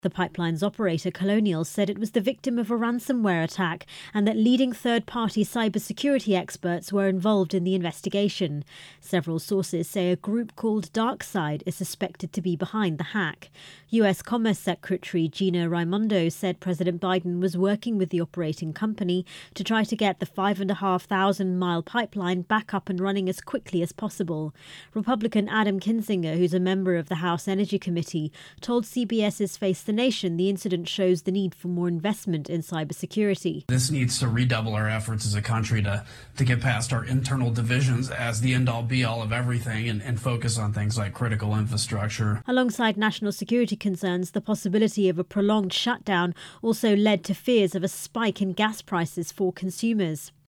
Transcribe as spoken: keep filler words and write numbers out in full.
The pipeline's operator, Colonial, said it was the victim of a ransomware attack and that leading third-party cybersecurity experts were involved in the investigation. Several sources say a group called DarkSide is suspected to be behind the hack. U S Commerce Secretary Gina Raimondo said President Biden was working with the operating company to try to get the five and a half thousand mile pipeline back up and running as quickly as possible. Republican Adam Kinzinger, who's a member of the House Energy Committee, told CBS's Face the Nation the incident shows the need for more investment in cybersecurity. This needs to redouble our efforts as a country to, to get past our internal divisions as the end-all be-all of everything and, and focus on things like critical infrastructure. Alongside national security concerns, the possibility of a prolonged shutdown also led to fears of a spike in gas prices for consumers.